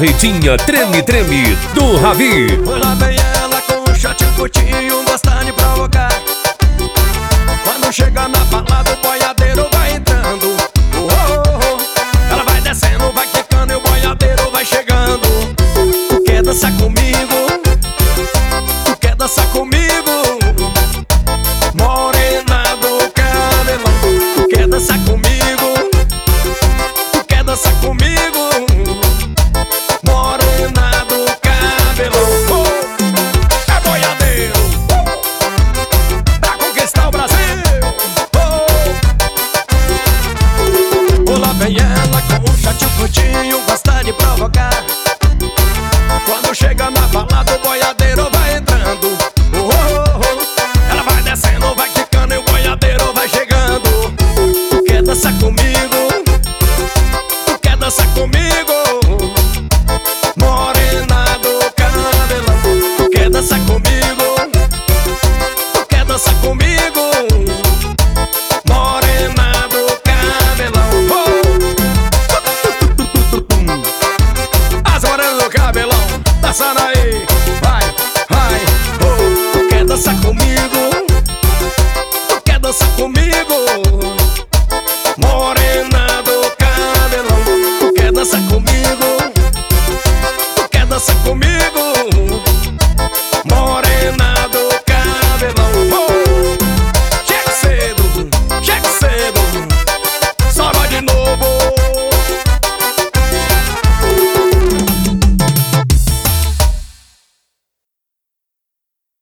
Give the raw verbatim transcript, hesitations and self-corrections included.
Barretinha Treme Treme do Ravi. Foi lá vem ela com um shot curtinho, gostando de provocar. Quando chega na balada o boiado